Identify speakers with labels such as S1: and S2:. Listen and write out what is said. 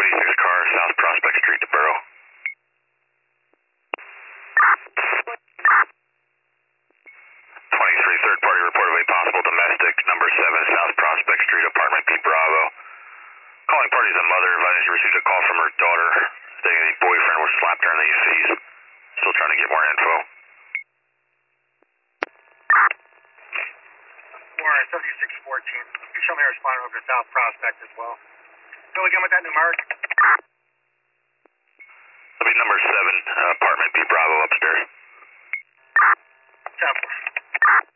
S1: 76 car, South Prospect Street to Borough. 23, third party reportedly possible domestic, number 7, South Prospect Street, apartment B Bravo. Calling party is a mother, advising she received a call from her daughter stating a boyfriend was slapped her in the face. Still trying to get more info.
S2: Warren, 7614. You show me responding over to South Prospect as well. Go again with that numeric.
S1: It'll be number 7, apartment B Bravo upstairs.
S2: Temple.